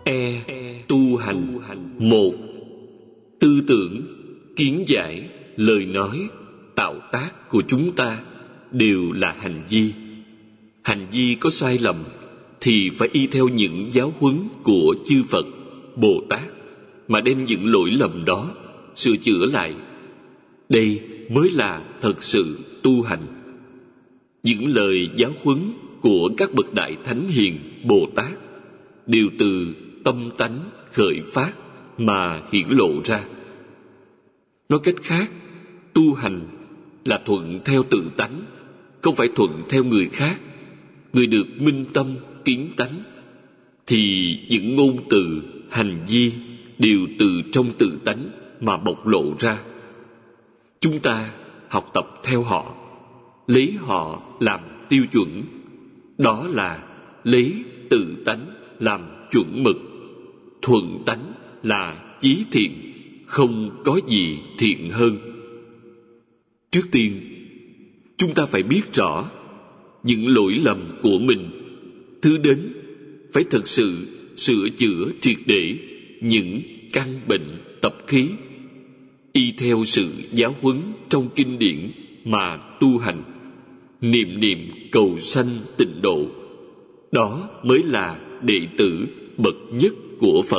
Tu hành. 1. Tư tưởng, kiến giải, lời nói, tạo tác của chúng ta đều là hành vi. Hành vi có sai lầm thì phải y theo những giáo huấn của chư Phật, Bồ Tát mà đem những lỗi lầm đó sửa chữa lại. Đây mới là thật sự tu hành. Những lời giáo huấn của các bậc đại thánh hiền Bồ Tát đều từ tâm tánh khởi phát mà hiển lộ ra. Nói cách khác, tu hành là thuận theo tự tánh, không phải thuận theo người khác. Người được minh tâm kiến tánh thì những ngôn từ, hành vi đều từ trong tự tánh mà bộc lộ ra. Chúng ta học tập theo họ, lấy họ làm tiêu chuẩn. Đó là lấy tự tánh làm chuẩn mực. Thuận tánh là chí thiện, không có gì thiện hơn. Trước tiên, chúng ta phải biết rõ những lỗi lầm của mình. Thứ đến, phải thực sự sửa chữa triệt để những căn bệnh tập khí, y theo sự giáo huấn trong kinh điển mà tu hành, niệm niệm cầu sanh tịnh độ. Đó mới là đệ tử bậc nhất của Phật.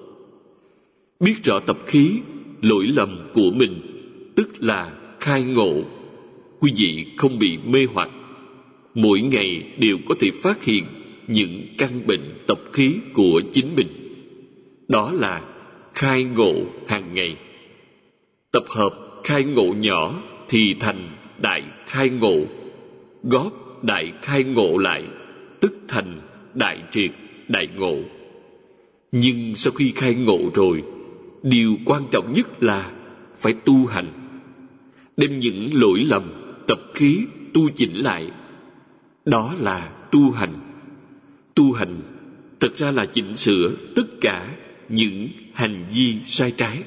Biết rõ tập khí, lỗi lầm của mình, tức là khai ngộ. Quý vị không bị mê hoặc. Mỗi ngày đều có thể phát hiện những căn bệnh tập khí của chính mình. Đó là khai ngộ hàng ngày. Tập hợp khai ngộ nhỏ thì thành đại khai ngộ. Góp đại khai ngộ lại, tức thành đại triệt, đại ngộ. Nhưng sau khi khai ngộ rồi, điều quan trọng nhất là phải tu hành. Đem những lỗi lầm, tập khí tu chỉnh lại. Đó là tu hành. Tu hành thật ra là chỉnh sửa tất cả những hành vi sai trái.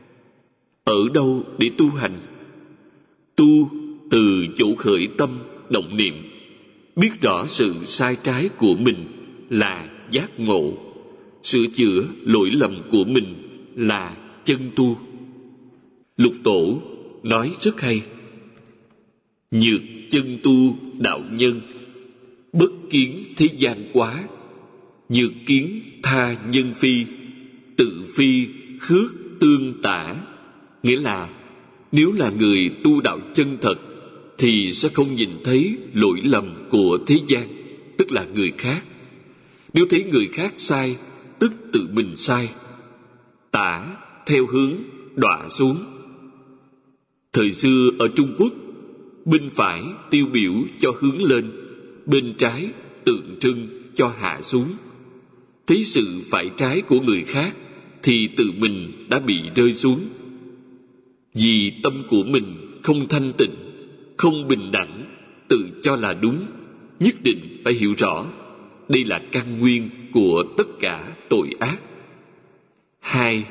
Ở đâu để tu hành? Tu từ chỗ khởi tâm, động niệm. Biết rõ sự sai trái của mình là giác ngộ. Sửa chữa lỗi lầm của mình là chân tu. Lục Tổ nói rất hay: nhược chân tu đạo nhân, bất kiến thế gian quá. Nhược kiến tha nhân phi, tự phi khước tương tả. Nghĩa là nếu là người tu đạo chân thật thì sẽ không nhìn thấy lỗi lầm của thế gian, tức là người khác. Nếu thấy người khác sai, tức tự mình sai. Tả theo hướng đọa xuống. Thời xưa ở Trung Quốc, bên phải tiêu biểu cho hướng lên, bên trái tượng trưng cho hạ xuống. Thấy sự phải trái của người khác thì tự mình đã bị rơi xuống. Vì tâm của mình không thanh tịnh, không bình đẳng, tự cho là đúng, nhất định phải hiểu rõ đây là căn nguyên của tất cả tội ác. 2.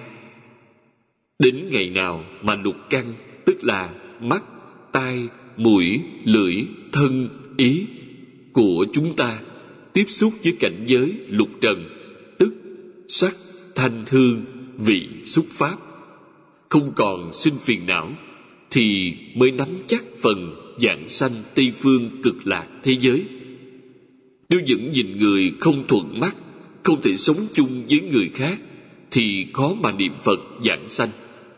Đến ngày nào mà lục căn, tức là mắt, tai, mũi, lưỡi, thân, ý của chúng ta tiếp xúc với cảnh giới lục trần, tức sắc, thanh, hương, vị, xúc pháp, không còn sinh phiền não, thì mới nắm chắc phần vãng sanh Tây phương cực lạc thế giới. Nếu vẫn nhìn người không thuận mắt, không thể sống chung với người khác, thì khó mà niệm Phật vãng sanh.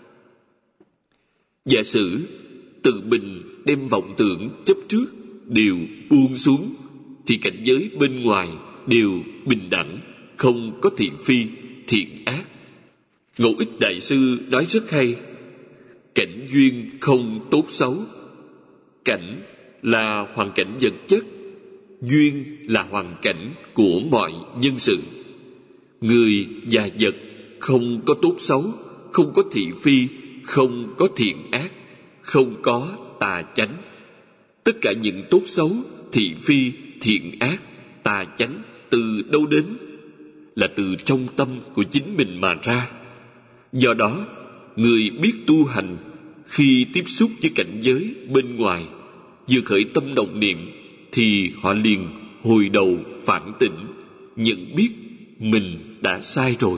Giả sử tự mình đem vọng tưởng chấp trước đều buông xuống, thì cảnh giới bên ngoài đều bình đẳng, không có thiện phi, thiện ác. Ngẫu Ích Đại Sư nói rất hay: cảnh duyên không tốt xấu. Cảnh là hoàn cảnh vật chất, duyên là hoàn cảnh của mọi nhân sự. Người và vật không có tốt xấu, không có thị phi, không có thiện ác, không có tà chánh. Tất cả những tốt xấu, thị phi, thiện ác, tà chánh từ đâu đến? Là từ trong tâm của chính mình mà ra. Do đó, người biết tu hành khi tiếp xúc với cảnh giới bên ngoài, vừa khởi tâm động niệm thì họ liền hồi đầu phản tỉnh, nhận biết mình đã sai rồi.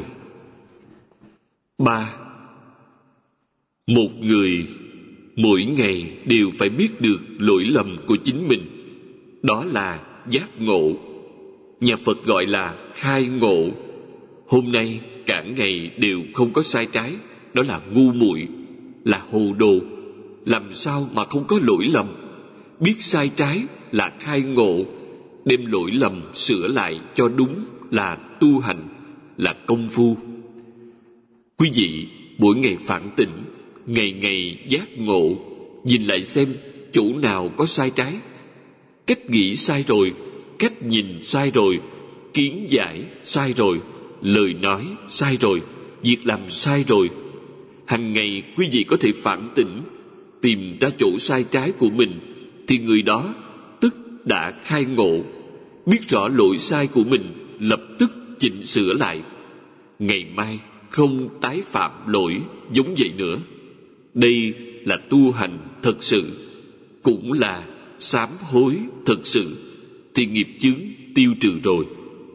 3. Một người mỗi ngày đều phải biết được lỗi lầm của chính mình. Đó là giác ngộ. Nhà Phật gọi là khai ngộ. Hôm nay cả ngày đều không có sai trái, đó là ngu muội, là hồ đồ. Làm sao mà không có lỗi lầm? Biết sai trái là khai ngộ, đem lỗi lầm sửa lại cho đúng là tu hành, là công phu. Quý vị mỗi ngày phản tỉnh, ngày ngày giác ngộ, nhìn lại xem chỗ nào có sai trái. Cách nghĩ sai rồi, cách nhìn sai rồi, kiến giải sai rồi, lời nói sai rồi, việc làm sai rồi. Hằng ngày quý vị có thể phản tỉnh, tìm ra chỗ sai trái của mình, thì người đó tức đã khai ngộ, biết rõ lỗi sai của mình, lập tức chỉnh sửa lại. Ngày mai không tái phạm lỗi giống vậy nữa. Đây là tu hành thật sự, cũng là sám hối thật sự, thì nghiệp chướng tiêu trừ rồi.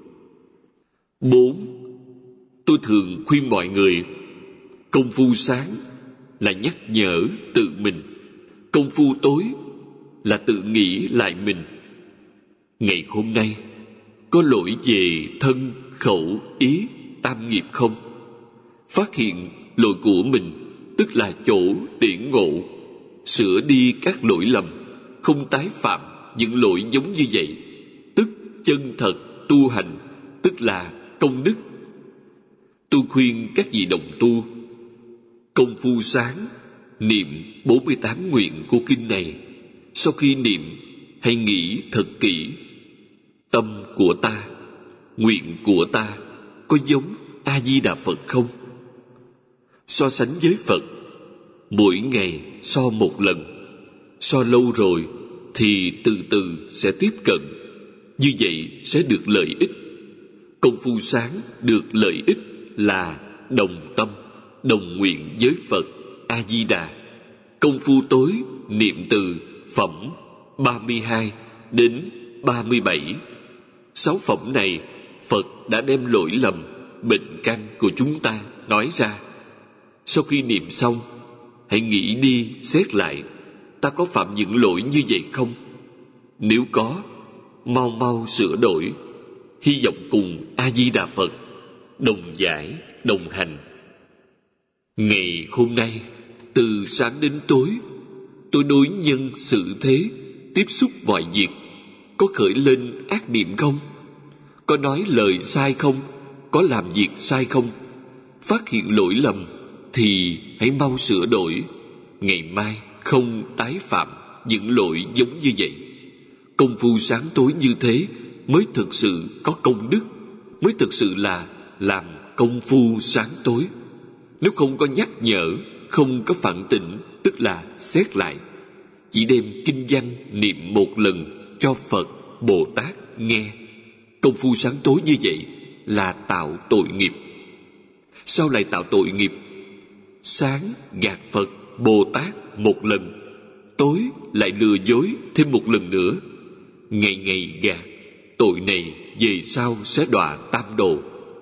4. Tôi thường khuyên mọi người, công phu sáng là nhắc nhở tự mình, công phu tối là tự nghĩ lại mình. Ngày hôm nay có lỗi về thân, khẩu, ý, tam nghiệp không? Phát hiện lỗi của mình tức là chỗ để ngộ, sửa đi các lỗi lầm, không tái phạm những lỗi giống như vậy, tức chân thật tu hành, tức là công đức. Tôi khuyên các vị đồng tu, công phu sáng, niệm 48 nguyện của kinh này. Sau khi niệm, hãy nghĩ thật kỹ, tâm của ta, nguyện của ta có giống A-di-đà Phật không? So sánh với Phật, mỗi ngày so một lần, so lâu rồi thì từ từ sẽ tiếp cận. Như vậy sẽ được lợi ích. Công phu sáng được lợi ích là đồng tâm, đồng nguyện với Phật A-di-đà. Công phu tối niệm từ phẩm 32 đến 37. 6 phẩm này Phật đã đem lỗi lầm, bệnh căn của chúng ta nói ra. Sau khi niệm xong, hãy nghĩ đi xét lại, ta có phạm những lỗi như vậy không? Nếu có, mau mau sửa đổi. Hy vọng cùng A-di-đà Phật đồng giải, đồng hành. Ngày hôm nay, từ sáng đến tối, tôi đối nhân xử thế, tiếp xúc mọi việc, có khởi lên ác niệm không? Có nói lời sai không? Có làm việc sai không? Phát hiện lỗi lầm thì hãy mau sửa đổi. Ngày mai không tái phạm những lỗi giống như vậy. Công phu sáng tối như thế mới thực sự có công đức, mới thực sự là làm công phu sáng tối. Nếu không có nhắc nhở, không có phản tỉnh, tức là xét lại, chỉ đem kinh văn niệm một lần cho Phật, Bồ Tát nghe. Công phu sáng tối như vậy là tạo tội nghiệp. Sao lại tạo tội nghiệp? Sáng gạt Phật, Bồ Tát một lần, tối lại lừa dối thêm một lần nữa. Ngày ngày gạt, tội này về sau sẽ đọa tam đồ.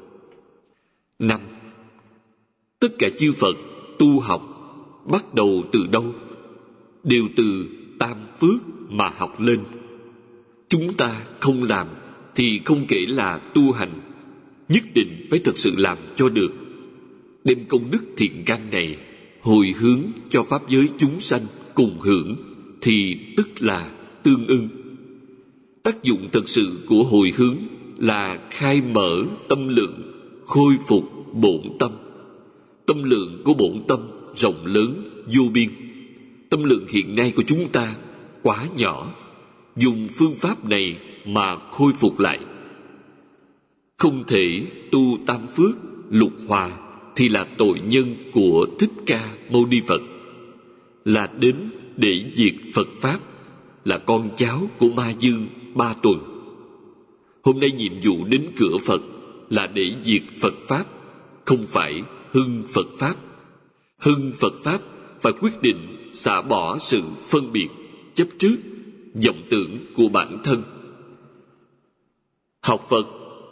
5. Tất cả chư Phật tu học bắt đầu từ đâu? Đều từ tam phước mà học lên. Chúng ta không làm thì không kể là tu hành, nhất định phải thực sự làm cho được. Đem công đức thiện căn này hồi hướng cho pháp giới chúng sanh cùng hưởng thì tức là tương ưng. Tác dụng thực sự của hồi hướng là khai mở tâm lượng, khôi phục bổn tâm. Tâm lượng của bổn tâm rộng lớn vô biên. Tâm lượng hiện nay của chúng ta quá nhỏ, dùng phương pháp này mà khôi phục lại. Không thể tu tam phước lục hòa thì là tội nhân của Thích Ca Mâu Ni Phật, là đến để diệt Phật pháp, là con cháu của Ma Dương 3 tuần. Hôm nay nhiệm vụ đến cửa Phật là để diệt Phật pháp, không phải hưng Phật pháp. Hưng Phật pháp phải quyết định xả bỏ sự phân biệt, chấp trước, vọng tưởng của bản thân. Học Phật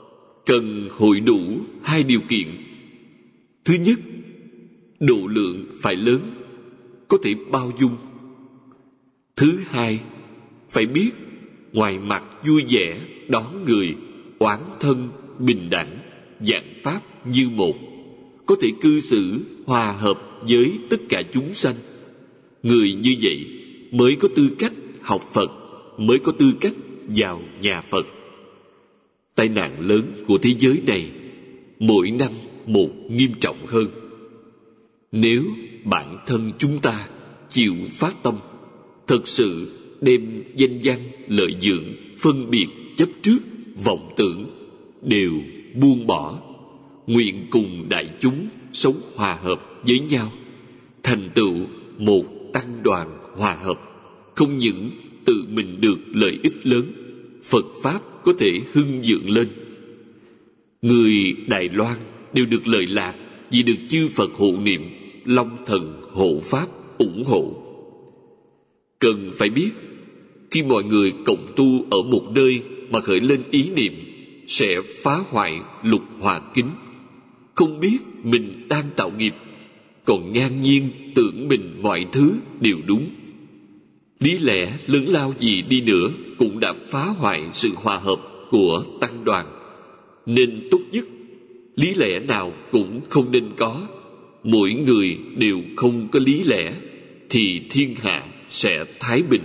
cần hội đủ hai điều kiện. Thứ nhất, độ lượng phải lớn, có thể bao dung. Thứ hai, phải biết ngoài mặt vui vẻ đón người, oán thân bình đẳng, vạn pháp như một, có thể cư xử hòa hợp với tất cả chúng sanh. Người như vậy mới có tư cách học Phật, mới có tư cách vào nhà Phật. Tai nạn lớn của thế giới này mỗi năm một nghiêm trọng hơn. Nếu bản thân chúng ta chịu phát tâm, thật sự đem danh văn, lợi dưỡng, phân biệt, chấp trước, vọng tưởng đều buông bỏ, nguyện cùng đại chúng sống hòa hợp với nhau, thành tựu một tăng đoàn hòa hợp, không những tự mình được lợi ích lớn, Phật Pháp có thể hưng vượng lên. Người Đài Loan đều được lợi lạc vì được chư Phật hộ niệm, Long Thần hộ Pháp ủng hộ. Cần phải biết, khi mọi người cộng tu ở một nơi mà khởi lên ý niệm sẽ phá hoại lục hòa kính, không biết mình đang tạo nghiệp, còn ngang nhiên tưởng mình mọi thứ đều đúng. Lý lẽ lớn lao gì đi nữa cũng đã phá hoại sự hòa hợp của tăng đoàn. Nên tốt nhất, lý lẽ nào cũng không nên có. Mỗi người đều không có lý lẽ, thì thiên hạ sẽ thái bình.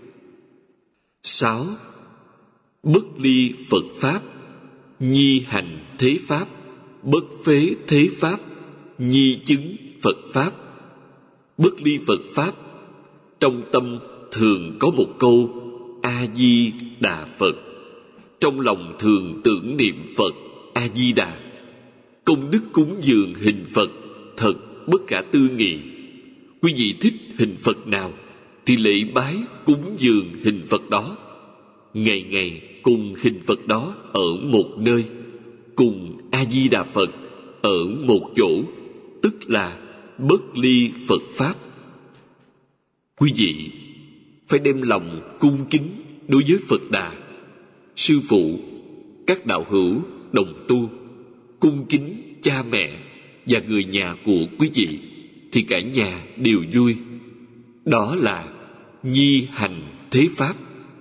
6. Bất ly Phật Pháp, nhi hành thế Pháp, bất phế thế Pháp, nhi chứng Phật Pháp. Bất ly Phật Pháp, trong tâm thường có một câu A-di-đà Phật, trong lòng thường tưởng niệm Phật A-di-đà. Công đức cúng dường hình Phật thật bất khả tư nghị. Quý vị thích hình Phật nào thì lễ bái cúng dường hình Phật đó, ngày ngày cùng hình Phật đó ở một nơi, cùng A-di-đà Phật ở một chỗ, tức là bất ly Phật Pháp. Quý vị phải đem lòng cung kính đối với Phật Đà, sư phụ, các đạo hữu đồng tu, cung kính cha mẹ và người nhà của quý vị, thì cả nhà đều vui. Đó là nhi hành thế Pháp.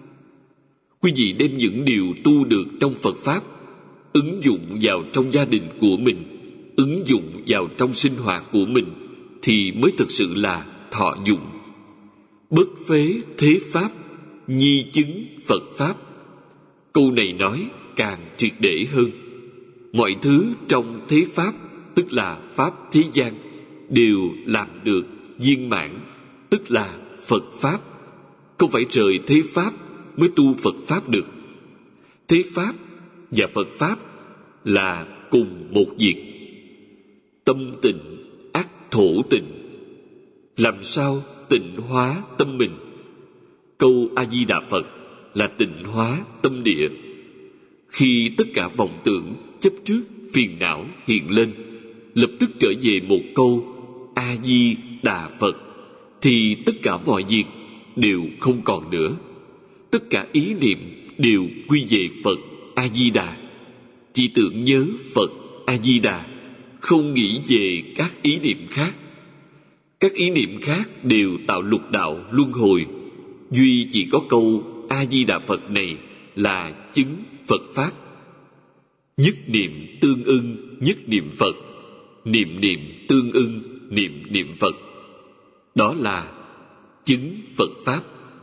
Quý vị đem những điều tu được trong Phật Pháp ứng dụng vào trong gia đình của mình, ứng dụng vào trong sinh hoạt của mình, thì mới thực sự là thọ dụng. Bất phế thế Pháp, nhi chứng Phật Pháp. Câu này nói càng triệt để hơn. Mọi thứ trong thế Pháp, tức là Pháp thế gian, đều làm được viên mãn, tức là Phật Pháp. Không phải rời thế Pháp mới tu Phật Pháp được. Thế Pháp và Phật Pháp là cùng một việc. Tâm tịnh ắt thổ tịnh. Làm sao tịnh hóa tâm mình? Câu A-di-đà Phật là tịnh hóa tâm địa. Khi tất cả vọng tưởng, chấp trước, phiền não hiện lên, lập tức trở về một câu A-di-đà Phật, thì tất cả mọi việc đều không còn nữa. Tất cả ý niệm đều quy về Phật A-di-đà. Chỉ tưởng nhớ Phật A-di-đà, không nghĩ về các ý niệm khác. Các ý niệm khác đều tạo lục đạo luân hồi. Duy chỉ có câu A-di-đà Phật này là chứng Phật Pháp. Nhất niệm tương ưng nhất niệm Phật, niệm niệm tương ưng niệm niệm Phật. Đó là chứng Phật Pháp.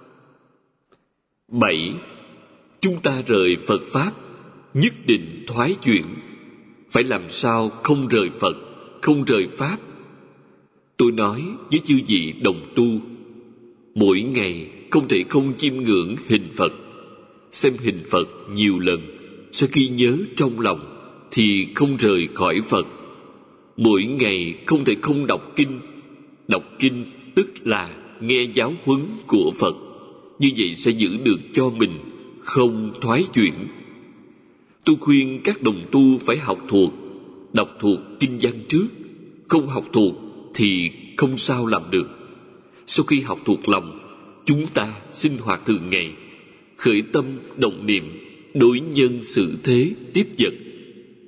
7. Chúng ta rời Phật Pháp nhất định thoái chuyển. Phải làm sao không rời Phật, không rời Pháp? Tôi nói với chư vị đồng tu, mỗi ngày không thể không chiêm ngưỡng hình Phật, xem hình Phật nhiều lần. Sau khi nhớ trong lòng thì không rời khỏi Phật. Mỗi ngày không thể không đọc kinh. Đọc kinh tức là nghe giáo huấn của Phật. Như vậy sẽ giữ được cho mình không thoái chuyển. Tôi khuyên các đồng tu phải học thuộc, đọc thuộc kinh văn trước. Không học thuộc thì không sao làm được. Sau khi học thuộc lòng, chúng ta sinh hoạt thường ngày, khởi tâm động niệm đối nhân xử thế tiếp vật,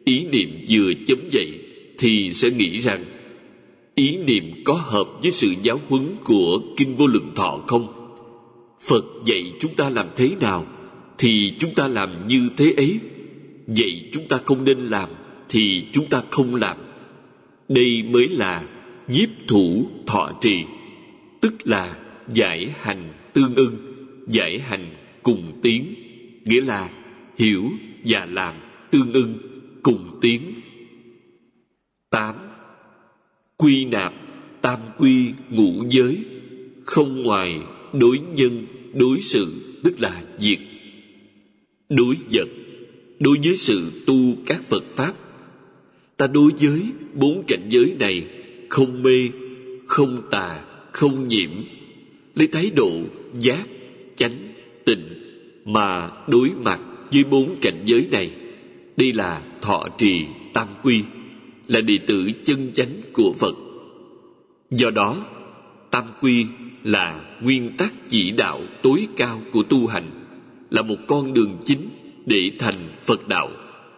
ý niệm vừa chấm dậy thì sẽ nghĩ rằng ý niệm có hợp với sự giáo huấn của Kinh Vô Lượng Thọ không? Phật dạy chúng ta làm thế nào thì chúng ta làm như thế ấy. Vậy chúng ta không nên làm thì chúng ta không làm. Đây mới là nhiếp thủ thọ trì, tức là giải hành tương ưng, giải hành cùng tiến, nghĩa là hiểu và làm tương ưng cùng tiến. 8. Quy nạp tam quy ngũ giới, không ngoài đối nhân đối sự, tức là việc đối vật, đối với sự tu các Phật Pháp. Ta đối với 4 cảnh giới này không mê, không tà, không nhiễm, lấy thái độ giác, chánh, tịnh mà đối mặt với 4 cảnh giới này. Đây là thọ trì tam quy, là đệ tử chân chánh của Phật. Do đó, tam quy là nguyên tắc chỉ đạo tối cao của tu hành, là một con đường chính để thành Phật đạo.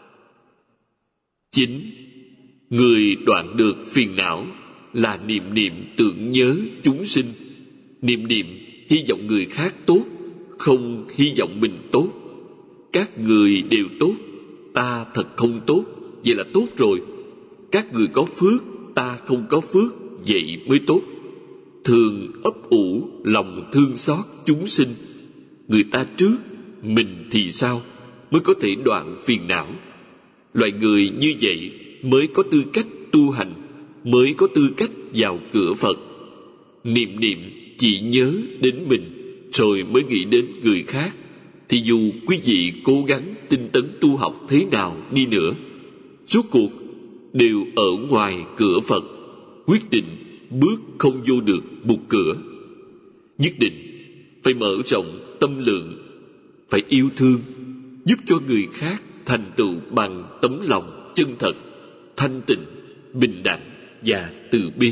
9. Người đoạn được phiền não là niệm niệm tưởng nhớ chúng sinh, niệm niệm hy vọng người khác tốt, không hy vọng mình tốt. Các người đều tốt, ta thật không tốt, vậy là tốt rồi. Các người có phước, ta không có phước, vậy mới tốt. Thường ấp ủ lòng thương xót chúng sinh, người ta trước, mình thì sao, mới có thể đoạn phiền não. Loại người như vậy mới có tư cách tu hành, mới có tư cách vào cửa Phật. Niệm niệm chỉ nhớ đến mình, rồi mới nghĩ đến người khác, thì dù quý vị cố gắng tinh tấn tu học thế nào đi nữa, rốt cuộc đều ở ngoài cửa Phật, quyết định bước không vô được một cửa. Nhất định phải mở rộng tâm lượng, phải yêu thương, giúp cho người khác thành tựu bằng tấm lòng chân thật, thanh tịnh, bình đẳng và từ bi.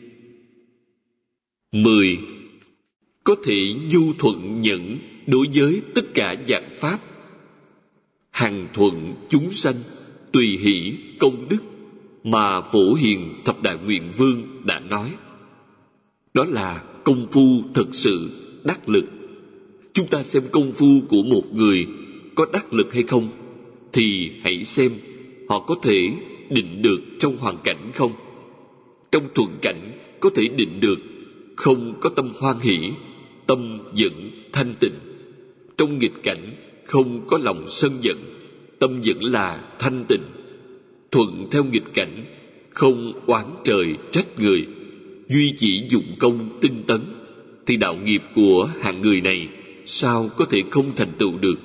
10. Có thể nhu thuận nhẫn đối với tất cả dạng pháp, hằng thuận chúng sanh, tùy hỷ công đức mà Phổ Hiền Thập Đại Nguyện Vương đã nói. Đó là công phu thực sự đắc lực. Chúng ta xem công phu của một người có đắc lực hay không, thì hãy xem họ có thể định được trong hoàn cảnh không. Trong thuận cảnh có thể định được, không có tâm hoan hỷ, tâm giận thanh tịnh. Trong nghịch cảnh không có lòng sân giận, tâm vẫn là thanh tịnh. Thuận theo nghịch cảnh, không oán trời trách người, duy chỉ dụng công tinh tấn, thì đạo nghiệp của hạng người này sao có thể không thành tựu được.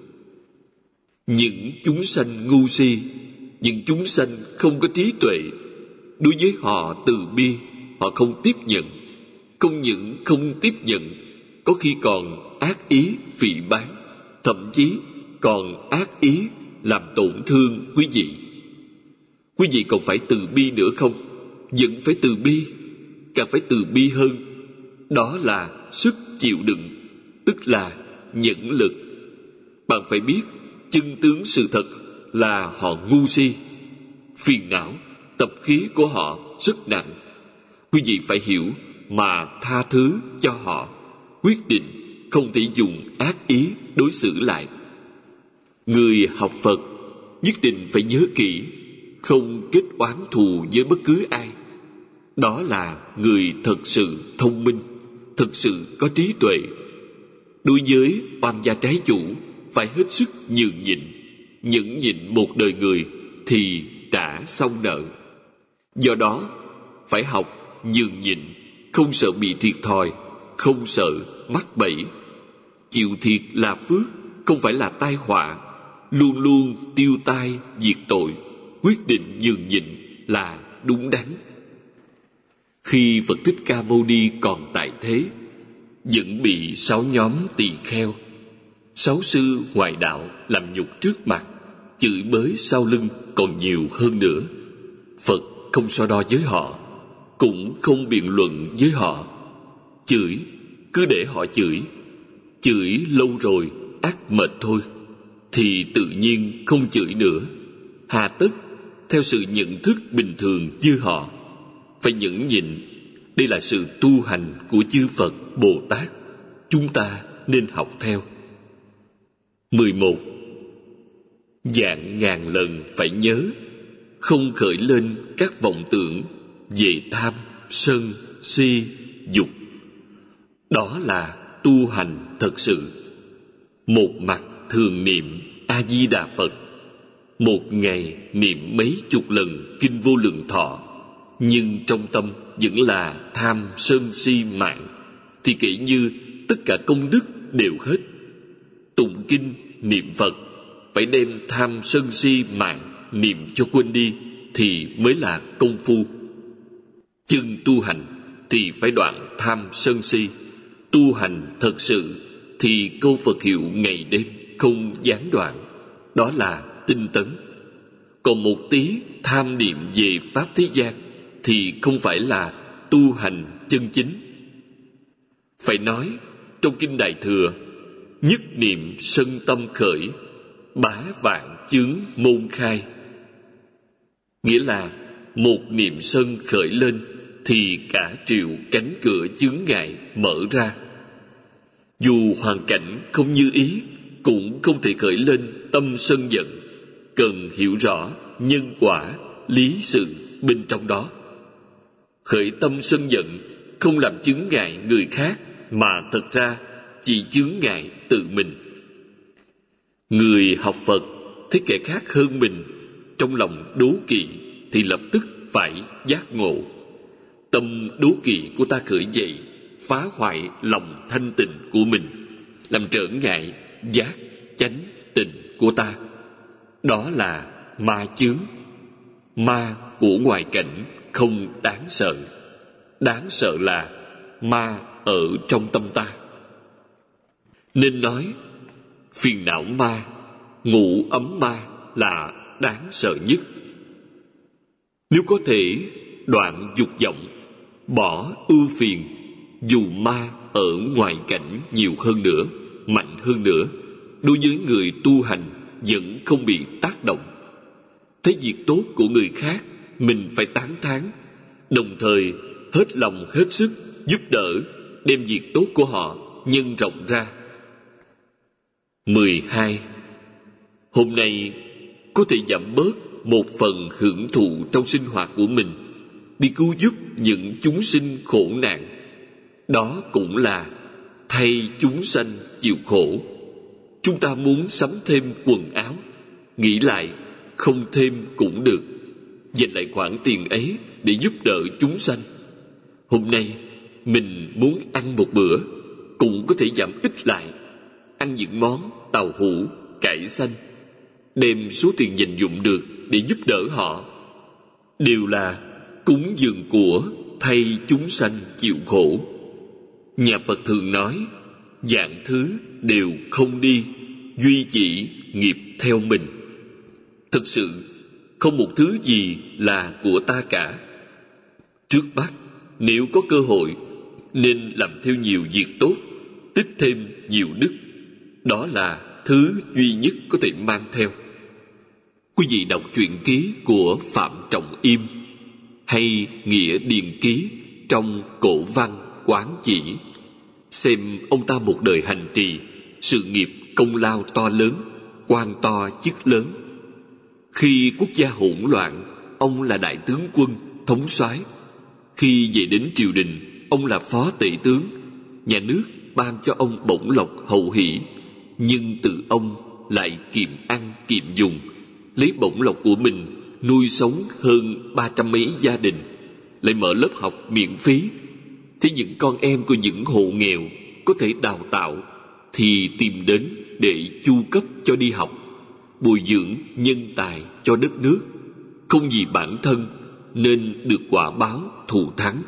Những chúng sanh ngu si, những chúng sanh không có trí tuệ, đối với họ từ bi, họ không tiếp nhận. Không những không tiếp nhận, có khi còn ác ý phỉ báng, thậm chí còn ác ý làm tổn thương quý vị. Quý vị còn phải từ bi nữa không? Vẫn phải từ bi, càng phải từ bi hơn. Đó là sức chịu đựng, tức là nhẫn lực. Bạn phải biết chân tướng sự thật là họ ngu si, phiền não, tập khí của họ rất nặng. Quý vị phải hiểu mà tha thứ cho họ, quyết định không thể dùng ác ý đối xử lại. Người học Phật nhất định phải nhớ kỹ, không kết oán thù với bất cứ ai. Đó là người thật sự thông minh, thật sự có trí tuệ. Đối với oan gia trái chủ phải hết sức nhường nhịn, nhẫn nhịn một đời người thì trả xong nợ. Do đó phải học nhường nhịn, không sợ bị thiệt thòi, không sợ mắc bẫy. Chịu thiệt là phước, không phải là tai họa. Luôn luôn tiêu tai diệt tội, quyết định nhường nhịn là đúng đắn. Khi Phật Thích Ca Mâu Ni còn tại thế, vẫn bị 6 nhóm tỳ kheo, 6 sư ngoại đạo làm nhục trước mặt, chửi bới sau lưng còn nhiều hơn nữa. Phật không so đo với họ, cũng không biện luận với họ. Chửi, cứ để họ chửi. Chửi lâu rồi ắt mệt thôi, thì tự nhiên không chửi nữa. Hà tất theo sự nhận thức bình thường như họ. Phải nhẫn nhịn. Đây là sự tu hành của chư Phật, Bồ Tát. Chúng ta nên học theo. 11. Vạn ngàn lần phải nhớ, không khởi lên các vọng tưởng về tham, sân, si, dục. Đó là tu hành thật sự. Một mặt thường niệm A-di-đà Phật, một ngày niệm mấy chục lần kinh Vô Lượng Thọ, nhưng trong tâm vẫn là tham, sân, si, mạng, thì kể như tất cả công đức đều hết. Tụng kinh, niệm Phật, phải đem tham, sân, si, mạng niệm cho quên đi thì mới là công phu. Chân tu hành thì phải đoạn tham, sân, si. Tu hành thật sự thì câu Phật hiệu ngày đêm không gián đoạn. Đó là tinh tấn. Còn một tí tham niệm về pháp thế gian thì không phải là tu hành chân chính. Phải nói trong kinh Đại Thừa, nhất niệm sân tâm khởi, bá vạn chướng môn khai. Nghĩa là một niệm sân khởi lên thì cả triệu cánh cửa chướng ngại mở ra. Dù hoàn cảnh không như ý, cũng không thể khởi lên tâm sân giận. Cần hiểu rõ nhân quả, lý sự bên trong đó. Khởi tâm sân giận không làm chướng ngại người khác, mà thật ra chỉ chướng ngại tự mình. Người học Phật thấy kẻ khác hơn mình, trong lòng đố kỵ thì lập tức phải giác ngộ. Tâm đố kỵ của ta khởi dậy, phá hoại lòng thanh tịnh của mình, làm trở ngại giác, chánh, tịnh của ta. Đó là ma chướng. Ma của ngoại cảnh không đáng sợ. Đáng sợ là ma ở trong tâm ta. Nên nói, phiền não ma, ngủ ấm ma là đáng sợ nhất. Nếu có thể đoạn dục vọng, bỏ ưu phiền, dù ma ở ngoại cảnh nhiều hơn nữa, mạnh hơn nữa, đối với người tu hành vẫn không bị tác động. Thấy việc tốt của người khác, mình phải tán thán, đồng thời hết lòng hết sức giúp đỡ, đem việc tốt của họ nhân rộng ra. 12. Hôm nay có thể giảm bớt một phần hưởng thụ trong sinh hoạt của mình, đi cứu giúp những chúng sinh khổ nạn. Đó cũng là thay chúng sanh chịu khổ. Chúng ta muốn sắm thêm quần áo, nghĩ lại không thêm cũng được, dành lại khoản tiền ấy để giúp đỡ chúng sanh. Hôm nay mình muốn ăn một bữa, cũng có thể giảm ít lại, ăn những món tàu hũ, cải xanh, đem số tiền dành dụm được để giúp đỡ họ. Đều là cúng dường của thay chúng sanh chịu khổ. Nhà Phật thường nói, vạn thứ đều không đi, duy chỉ nghiệp theo mình. Thực sự không một thứ gì là của ta cả. Trước mắt, nếu có cơ hội, nên làm theo nhiều việc tốt, tích thêm nhiều đức. Đó là thứ duy nhất có thể mang theo. Quý vị đọc truyện ký của Phạm Trọng Im hay nghĩa điền ký trong Cổ Văn Quán Chỉ, xem ông ta một đời hành trì, sự nghiệp công lao to lớn, quan to chức lớn. Khi quốc gia hỗn loạn, ông là đại tướng quân, thống soái. Khi về đến triều đình, ông là phó tể tướng. Nhà nước ban cho ông bổng lộc hậu hỷ, nhưng tự ông lại kiệm ăn kiệm dùng, lấy bổng lộc của mình nuôi sống hơn 300 mấy gia đình, lại mở lớp học miễn phí. Thế những con em của những hộ nghèo có thể đào tạo thì tìm đến để chu cấp cho đi học, bồi dưỡng nhân tài cho đất nước, không vì bản thân nên được quả báo thù thắng.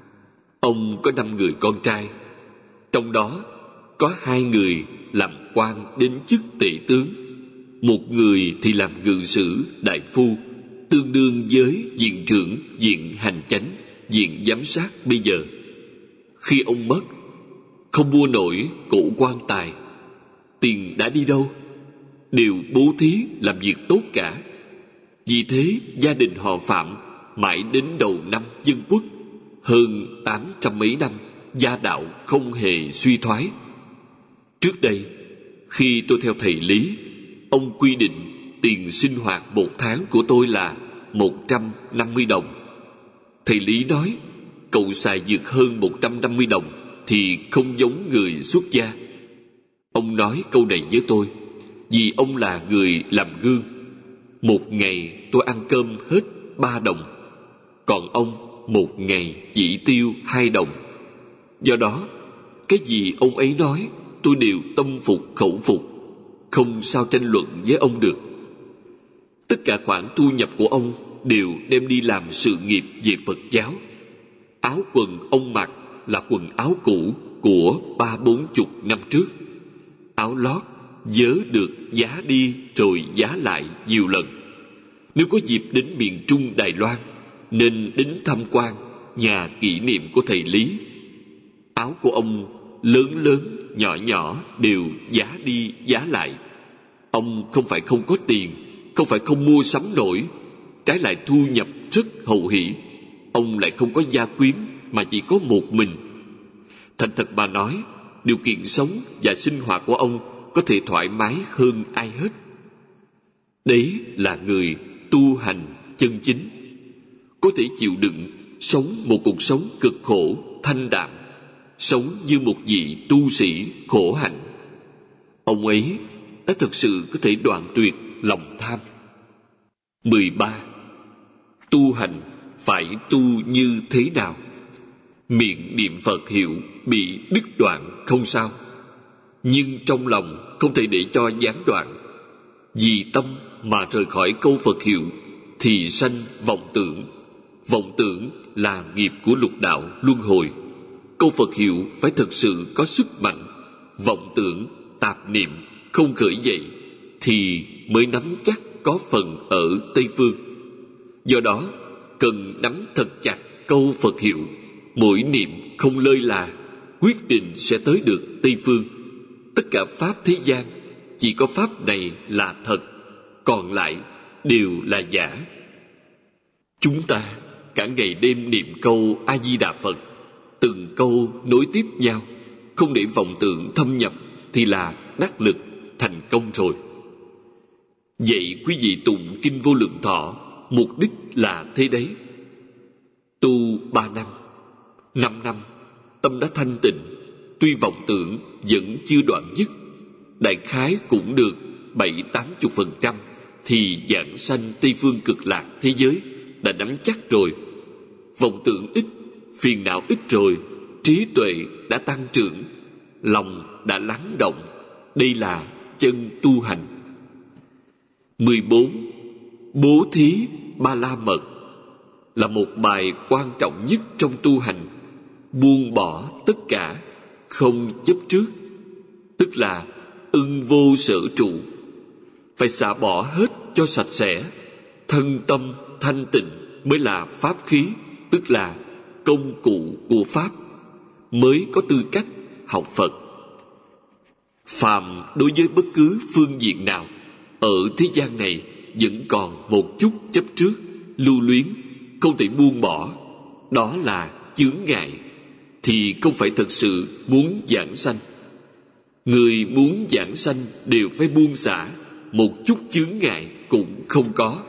Ông có 5 người con trai, trong đó có 2 người làm quan đến chức tể tướng, một người thì làm ngự sử đại phu, tương đương với viện trưởng viện hành chánh, viện giám sát bây giờ. Khi ông mất, không mua nổi cổ quan tài, tiền đã đi đâu? Đều bố thí làm việc tốt cả. Vì thế gia đình họ Phạm mãi đến đầu năm Dân Quốc, hơn 800 mấy năm, gia đạo không hề suy thoái. Trước đây, khi tôi theo thầy Lý, ông quy định tiền sinh hoạt một tháng của tôi là 150 đồng. Thầy Lý nói, cậu xài vượt hơn 150 đồng thì không giống người xuất gia. Ông nói câu này với tôi vì ông là người làm gương. Một ngày tôi ăn cơm hết 3 đồng, còn ông một ngày chỉ tiêu 2 đồng. Do đó, cái gì ông ấy nói tôi đều tâm phục khẩu phục, không sao tranh luận với ông được. Tất cả khoản thu nhập của ông đều đem đi làm sự nghiệp về Phật giáo. Áo quần ông mặc là quần áo cũ của 30-40 năm trước. Áo lót vớ được giá đi rồi giá lại nhiều lần. Nếu có dịp đến miền Trung Đài Loan, nên đến tham quan nhà kỷ niệm của thầy Lý. Áo của ông lớn lớn, nhỏ nhỏ đều giá đi giá lại. Ông không phải không có tiền, không phải không mua sắm nổi, trái lại thu nhập rất hậu hỷ. Ông lại không có gia quyến, mà chỉ có một mình. Thành thật mà nói, điều kiện sống và sinh hoạt của ông có thể thoải mái hơn ai hết. Đấy là người tu hành chân chính, có thể chịu đựng sống một cuộc sống cực khổ, thanh đạm, sống như một vị tu sĩ khổ hạnh. Ông ấy đã thực sự có thể đoạn tuyệt lòng tham. 13. Tu hành phải tu như thế nào? Miệng niệm Phật hiệu bị đứt đoạn không sao, nhưng trong lòng không thể để cho gián đoạn. Vì tâm mà rời khỏi câu Phật hiệu thì sanh vọng tưởng. Vọng tưởng là nghiệp của lục đạo luân hồi. Câu Phật hiệu phải thực sự có sức mạnh. Vọng tưởng, tạp niệm không khởi dậy thì mới nắm chắc có phần ở Tây Phương. Do đó cần nắm thật chặt câu Phật hiệu, mỗi niệm không lơi là, quyết định sẽ tới được Tây Phương. Tất cả pháp thế gian chỉ có pháp này là thật, còn lại đều là giả. Chúng ta cả ngày đêm niệm câu A Di Đà Phật, từng câu nối tiếp nhau, không để vọng tưởng thâm nhập thì là đắc lực, thành công rồi. Vậy quý vị tụng kinh Vô Lượng Thọ, mục đích là thế đấy. Tu 3 năm, 5 năm, tâm đã thanh tịnh, tuy vọng tưởng vẫn chưa đoạn dứt, đại khái cũng được 70-80% thì giảng sanh Tây Phương Cực Lạc thế giới đã nắm chắc rồi. Vọng tưởng ít, phiền não ít rồi, trí tuệ đã tăng trưởng, lòng đã lắng động. Đây là chân tu hành. 14. Bố thí Ba La Mật là một bài quan trọng nhất trong tu hành. Buông bỏ tất cả, không chấp trước, tức là ưng vô sở trụ. Phải xả bỏ hết cho sạch sẽ. Thân tâm thanh tịnh mới là pháp khí, tức là công cụ của pháp, mới có tư cách học Phật. Phàm đối với bất cứ phương diện nào ở thế gian này vẫn còn một chút chấp trước, lưu luyến, không thể buông bỏ, đó là chướng ngại, thì không phải thật sự muốn giảng sanh. Người muốn giảng sanh đều phải buông xả, một chút chướng ngại cũng không có.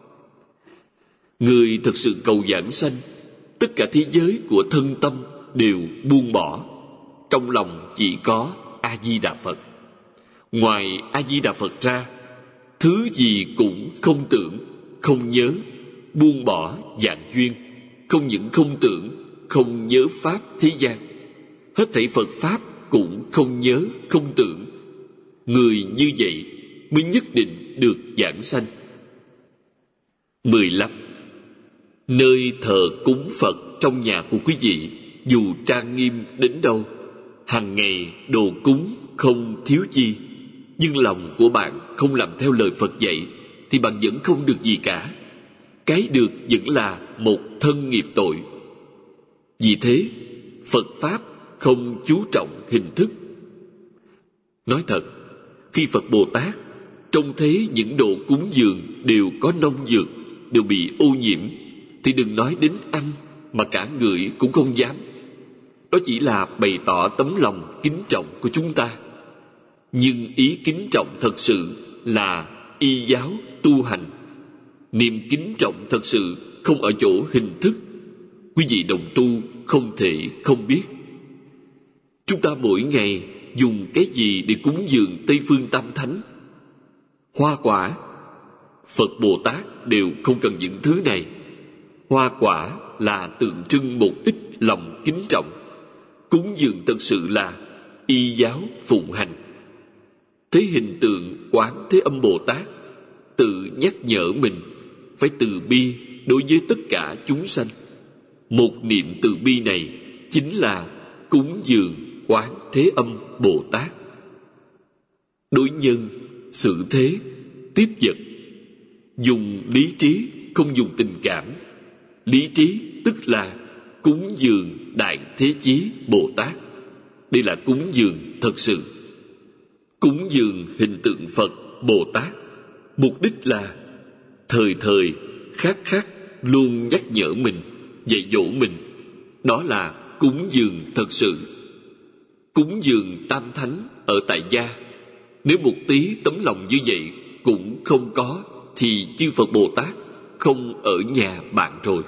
Người thật sự cầu giảng sanh, tất cả thế giới của thân tâm đều buông bỏ, trong lòng chỉ có A Di Đà Phật. Ngoài A Di Đà Phật ra, thứ gì cũng không tưởng, không nhớ, buông bỏ dạng duyên. Không những không tưởng, không nhớ pháp thế gian, hết thảy Phật pháp cũng không nhớ, không tưởng. Người như vậy mới nhất định được giảng sanh. 15. Nơi thờ cúng Phật trong nhà của quý vị, dù trang nghiêm đến đâu, hàng ngày đồ cúng không thiếu chi, nhưng lòng của bạn không làm theo lời Phật dạy, thì bạn vẫn không được gì cả. Cái được vẫn là một thân nghiệp tội. Vì thế, Phật Pháp không chú trọng hình thức. Nói thật, khi Phật Bồ Tát trông thấy những đồ cúng dường đều có nông dược, đều bị ô nhiễm, thì đừng nói đến ăn, mà cả ngửi cũng không dám. Đó chỉ là bày tỏ tấm lòng kính trọng của chúng ta. Nhưng ý kính trọng thật sự là y giáo tu hành. Niềm kính trọng thật sự không ở chỗ hình thức. Quý vị đồng tu không thể không biết. Chúng ta mỗi ngày dùng cái gì để cúng dường Tây Phương Tam Thánh? Hoa quả. Phật Bồ Tát đều không cần những thứ này. Hoa quả là tượng trưng một ít lòng kính trọng. Cúng dường thật sự là y giáo phụng hành. Thế hình tượng Quán Thế Âm Bồ Tát tự nhắc nhở mình phải từ bi đối với tất cả chúng sanh. Một niệm từ bi này chính là cúng dường Quán Thế Âm Bồ Tát. Đối nhân, xử thế, tiếp vật, dùng lý trí, không dùng tình cảm. Lý trí tức là cúng dường Đại Thế Chí Bồ Tát. Đây là cúng dường thật sự. Cúng dường hình tượng Phật Bồ Tát, mục đích là thời thời khắc khắc luôn nhắc nhở mình, dạy dỗ mình. Đó là cúng dường thật sự. Cúng dường Tam Thánh ở tại gia, nếu một tí tấm lòng như vậy cũng không có, thì chư Phật Bồ Tát không ở nhà bạn rồi.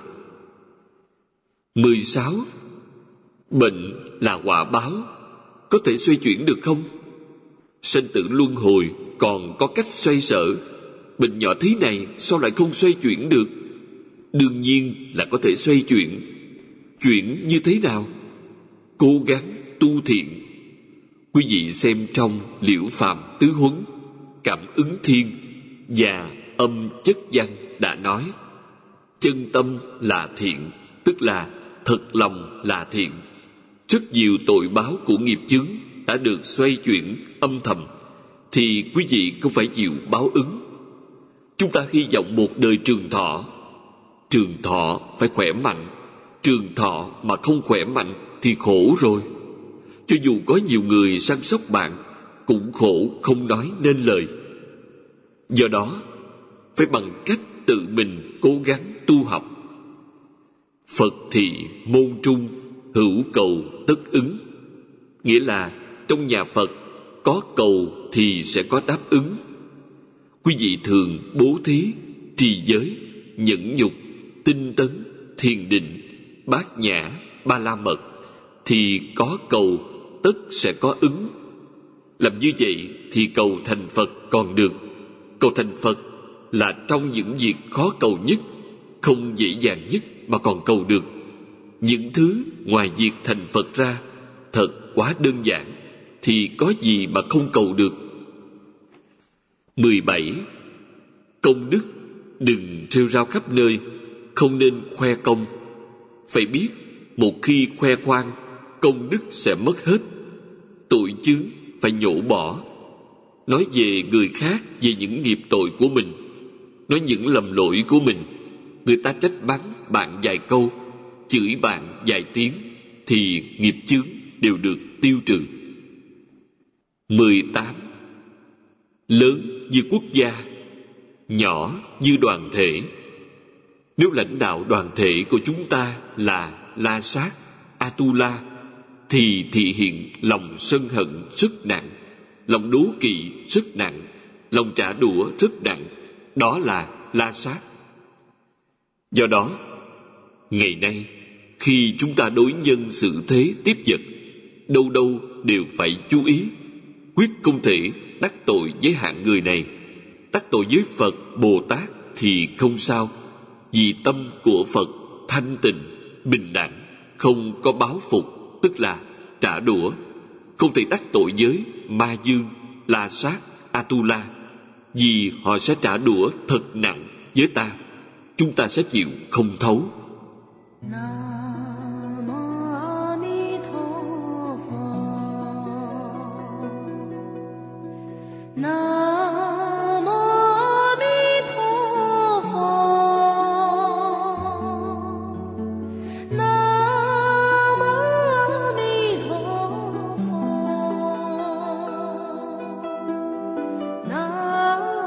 16. Bệnh là quả báo, có thể xoay chuyển được không? Sanh tử luân hồi còn có cách xoay sở. Bệnh nhỏ thế này sao lại không xoay chuyển được? Đương nhiên là có thể xoay chuyển. Chuyển như thế nào? Cố gắng tu thiện. Quý vị xem trong Liễu Phàm Tứ Huấn, Cảm Ứng Thiên và Âm Chất Văn đã nói, chân tâm là thiện, tức là thật lòng là thiện. Rất nhiều tội báo của nghiệp chướng đã được xoay chuyển âm thầm, thì quý vị không phải chịu báo ứng. Chúng ta hy vọng một đời trường thọ. Trường thọ phải khỏe mạnh. Trường thọ mà không khỏe mạnh thì khổ rồi. Cho dù có nhiều người săn sóc bạn, cũng khổ không nói nên lời. Do đó, phải bằng cách tự mình cố gắng tu học. Phật thị môn trung, hữu cầu tất ứng. Nghĩa là trong nhà Phật có cầu thì sẽ có đáp ứng. Quý vị thường bố thí, trì giới, nhẫn nhục, tinh tấn, thiền định, bát nhã, ba la mật, thì có cầu tất sẽ có ứng. Làm như vậy thì cầu thành Phật còn được. Cầu thành Phật là trong những việc khó cầu nhất, không dễ dàng nhất mà còn cầu được. Những thứ ngoài việc thành Phật ra thật quá đơn giản, thì có gì mà không cầu được. 17. Công đức đừng rêu rao khắp nơi, không nên khoe công. Phải biết, một khi khoe khoang, công đức sẽ mất hết. Tội chướng phải nhổ bỏ. Nói về người khác, về những nghiệp tội của mình, nói những lầm lỗi của mình, người ta trách mắng bạn vài câu, chửi bạn vài tiếng, thì nghiệp chướng đều được tiêu trừ. 18. Lớn như quốc gia, nhỏ như đoàn thể. Nếu lãnh đạo đoàn thể của chúng ta là La Sát, Atula, thì thị hiện lòng sân hận rất nặng, lòng đố kỵ rất nặng, lòng trả đũa rất nặng. Đó là La Sát. Do đó, ngày nay, khi chúng ta đối nhân xử thế tiếp vật, đâu đâu đều phải chú ý, quyết không thể đắc tội với hạng người này. Đắc tội với Phật, Bồ Tát thì không sao, vì tâm của Phật thanh tịnh, bình đẳng, không có báo phục, tức là trả đũa. Không thể đắc tội với Ma Dương, La Sát, Atula, vì họ sẽ trả đũa thật nặng với ta. Chúng ta sẽ chịu không thấu. Nam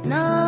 No